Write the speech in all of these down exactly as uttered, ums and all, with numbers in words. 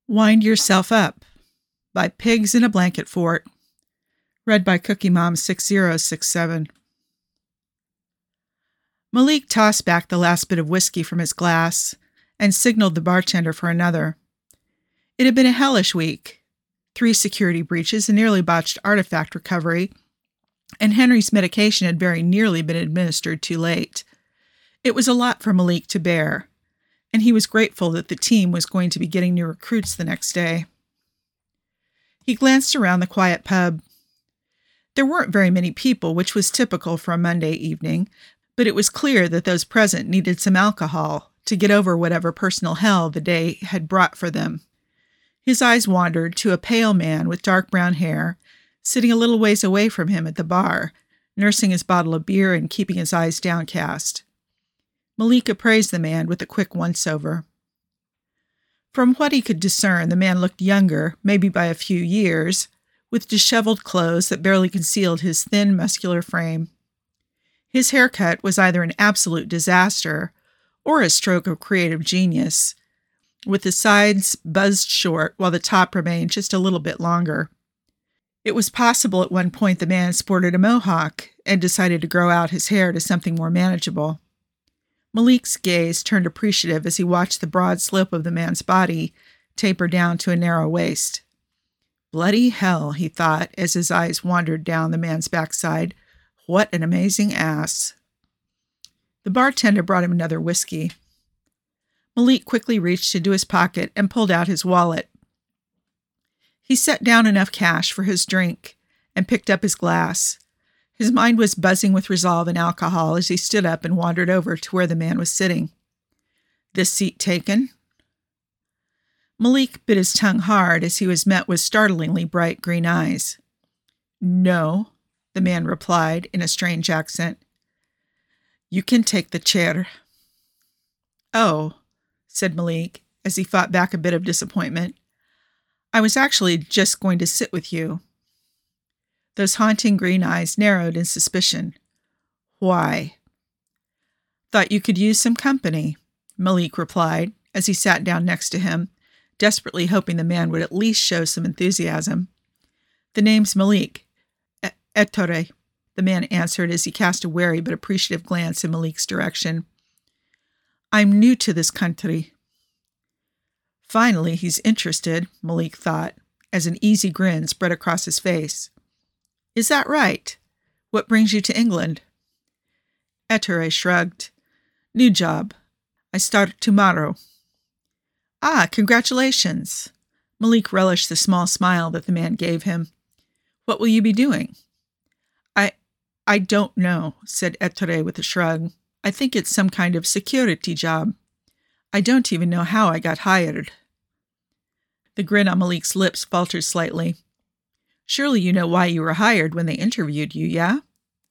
Wind Yourself Up by Pigs in a Blanket Fort. Read by Cookie Mom six zero six seven. Malik tossed back the last bit of whiskey from his glass and signaled the bartender for another. It had been a hellish week. Three security breaches, a nearly botched artifact recovery, and Henry's medication had very nearly been administered too late. It was a lot for Malik to bear, and he was grateful that the team was going to be getting new recruits the next day. He glanced around the quiet pub. There weren't very many people, which was typical for a Monday evening, but it was clear that those present needed some alcohol to get over whatever personal hell the day had brought for them. His eyes wandered to a pale man with dark brown hair, sitting a little ways away from him at the bar, nursing his bottle of beer and keeping his eyes downcast. Malik appraised the man with a quick once-over. From what he could discern, the man looked younger, maybe by a few years, with disheveled clothes that barely concealed his thin, muscular frame. His haircut was either an absolute disaster or a stroke of creative genius, with the sides buzzed short while the top remained just a little bit longer. It was possible at one point the man sported a mohawk and decided to grow out his hair to something more manageable. Malik's gaze turned appreciative as he watched the broad slope of the man's body taper down to a narrow waist. Bloody hell, he thought as his eyes wandered down the man's backside. What an amazing ass. The bartender brought him another whiskey. Malik quickly reached into his pocket and pulled out his wallet. He set down enough cash for his drink and picked up his glass. His mind was buzzing with resolve and alcohol as he stood up and wandered over to where the man was sitting. This seat taken? Malik bit his tongue hard as he was met with startlingly bright green eyes. No, the man replied in a strange accent. You can take the chair. Oh, said Malik as he fought back a bit of disappointment. I was actually just going to sit with you. Those haunting green eyes narrowed in suspicion. Why? Thought you could use some company, Malik replied as he sat down next to him, desperately hoping the man would at least show some enthusiasm. The name's Malik. E- Ettore, the man answered as he cast a wary but appreciative glance in Malik's direction. I'm new to this country. Finally, he's interested, Malik thought, as an easy grin spread across his face. Is that right? What brings you to England? Ettore shrugged. New job. I start tomorrow. Ah, congratulations. Malik relished the small smile that the man gave him. What will you be doing? I I don't know, said Ettore with a shrug. I think it's some kind of security job. I don't even know how I got hired. The grin on Malik's lips faltered slightly. Surely you know why you were hired when they interviewed you, yeah?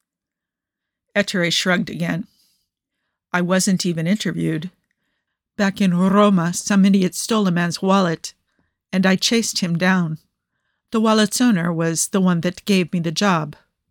Ettore shrugged again. I wasn't even interviewed. Back in Roma, some idiot stole a man's wallet, and I chased him down. The wallet's owner was the one that gave me the job.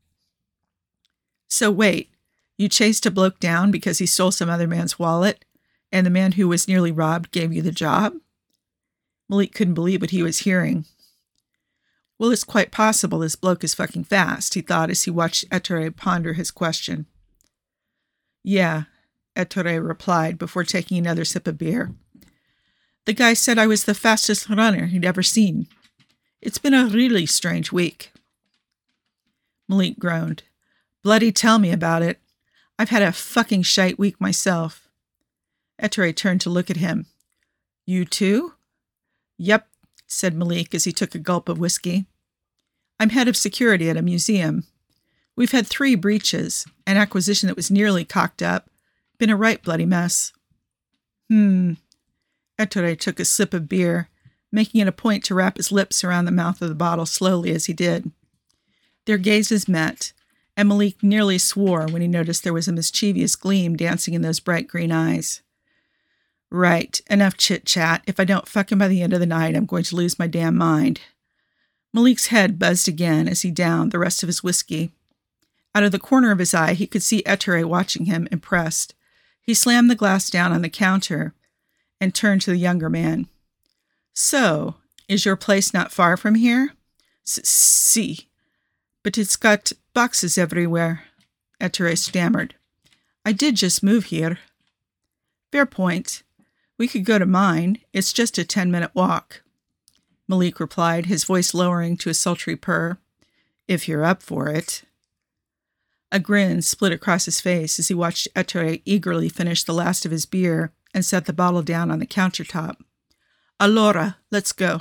So wait, you chased a bloke down because he stole some other man's wallet, and the man who was nearly robbed gave you the job? Malik couldn't believe what he was hearing. Well, it's quite possible this bloke is fucking fast, he thought as he watched Ettore ponder his question. Yeah, Ettore replied before taking another sip of beer. The guy said I was the fastest runner he'd ever seen. It's been a really strange week. Malik groaned. Bloody tell me about it. I've had a fucking shite week myself. Ettore turned to look at him. You too? Yep, said Malik as he took a gulp of whiskey. I'm head of security at a museum. We've had three breaches, an acquisition that was nearly cocked up. Been a right bloody mess. Hmm. Ettore took a sip of beer, making it a point to wrap his lips around the mouth of the bottle slowly as he did. Their gazes met, and Malik nearly swore when he noticed there was a mischievous gleam dancing in those bright green eyes. Right, enough chit-chat. If I don't fuck him by the end of the night, I'm going to lose my damn mind. Malik's head buzzed again as he downed the rest of his whiskey. Out of the corner of his eye, he could see Ettore watching him, impressed. He slammed the glass down on the counter and turned to the younger man. So, is your place not far from here? See, but it's got boxes everywhere, Ettore stammered. I did just move here. Fair point. We could go to mine. It's just a ten-minute walk. Malik replied, his voice lowering to a sultry purr. If you're up for it. A grin split across his face as he watched Ettore eagerly finish the last of his beer and set the bottle down on the countertop. Allora, let's go.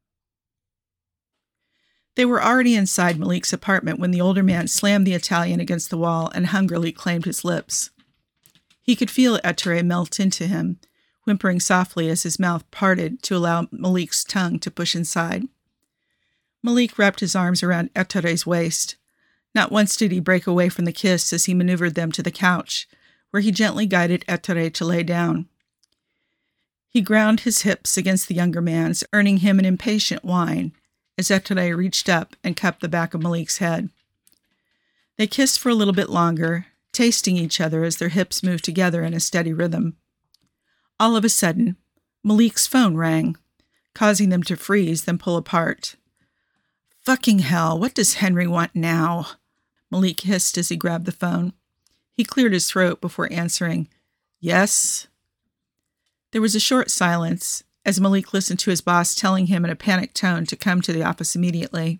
They were already inside Malik's apartment when the older man slammed the Italian against the wall and hungrily claimed his lips. He could feel Ettore melt into him, whimpering softly as his mouth parted to allow Malik's tongue to push inside. Malik wrapped his arms around Ettore's waist. Not once did he break away from the kiss as he maneuvered them to the couch, where he gently guided Ettore to lay down. He ground his hips against the younger man's, earning him an impatient whine, as Ettore reached up and cupped the back of Malik's head. They kissed for a little bit longer, tasting each other as their hips moved together in a steady rhythm. All of a sudden, Malik's phone rang, causing them to freeze, then pull apart. Fucking hell, what does Henry want now? Malik hissed as he grabbed the phone. He cleared his throat before answering, Yes? There was a short silence as Malik listened to his boss telling him in a panicked tone to come to the office immediately.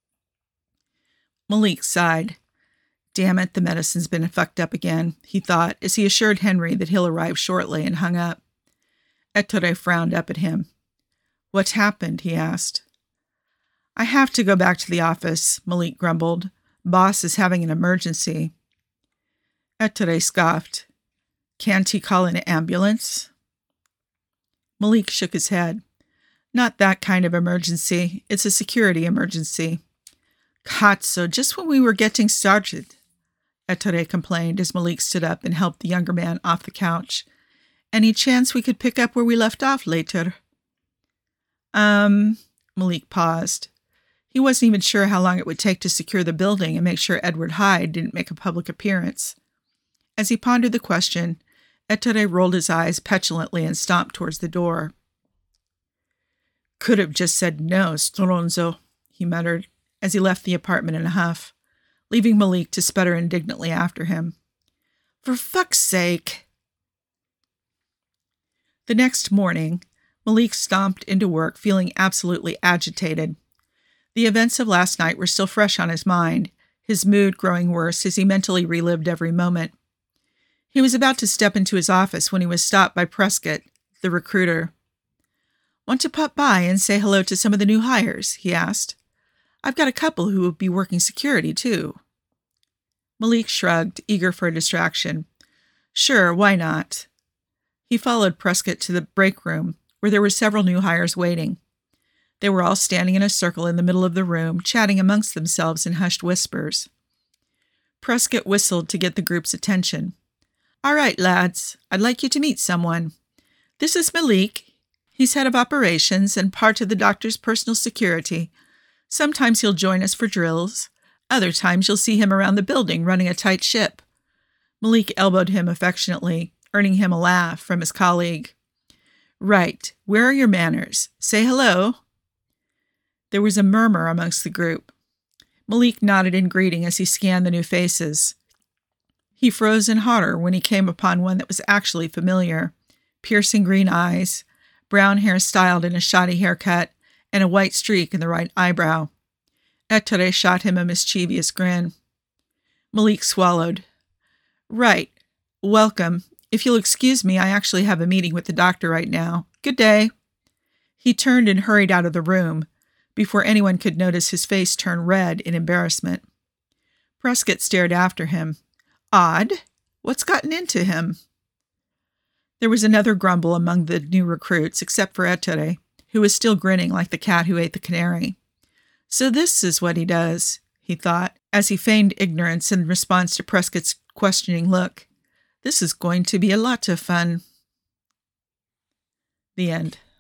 Malik sighed. Damn it, the medicine's been fucked up again, he thought, as he assured Henry that he'll arrive shortly and hung up. Ettore frowned up at him. What happened? He asked. I have to go back to the office, Malik grumbled. Boss is having an emergency. Ettore scoffed. Can't he call an ambulance? Malik shook his head. Not that kind of emergency. It's a security emergency. Cazzo, just when we were getting started, Ettore complained as Malik stood up and helped the younger man off the couch. Any chance we could pick up where we left off later? Um, Malik paused. He wasn't even sure how long it would take to secure the building and make sure Edward Hyde didn't make a public appearance. As he pondered the question, Ettore rolled his eyes petulantly and stomped towards the door. Could have just said no, stronzo, he muttered, as he left the apartment in a huff, leaving Malik to sputter indignantly after him. For fuck's sake! The next morning, Malik stomped into work feeling absolutely agitated. The events of last night were still fresh on his mind, his mood growing worse as he mentally relived every moment. He was about to step into his office when he was stopped by Prescott, the recruiter. Want to pop by and say hello to some of the new hires? He asked. I've got a couple who will be working security, too. Malik shrugged, eager for a distraction. Sure, why not? He followed Prescott to the break room, where there were several new hires waiting. They were all standing in a circle in the middle of the room, chatting amongst themselves in hushed whispers. Prescott whistled to get the group's attention. All right, lads, I'd like you to meet someone. This is Malik. He's head of operations and part of the doctor's personal security. Sometimes he'll join us for drills. Other times you'll see him around the building running a tight ship. Malik elbowed him affectionately, earning him a laugh from his colleague. Right, where are your manners? Say hello. There was a murmur amongst the group. Malik nodded in greeting as he scanned the new faces. He froze in horror when he came upon one that was actually familiar. Piercing green eyes, brown hair styled in a shoddy haircut, and a white streak in the right eyebrow. Ettore shot him a mischievous grin. Malik swallowed. Right. Welcome. If you'll excuse me, I actually have a meeting with the doctor right now. Good day. He turned and hurried out of the room. Before anyone could notice his face turn red in embarrassment. Prescott stared after him. Odd. What's gotten into him? There was another grumble among the new recruits, except for Ettore, who was still grinning like the cat who ate the canary. So this is what he does, he thought, as he feigned ignorance in response to Prescott's questioning look. This is going to be a lot of fun. The end.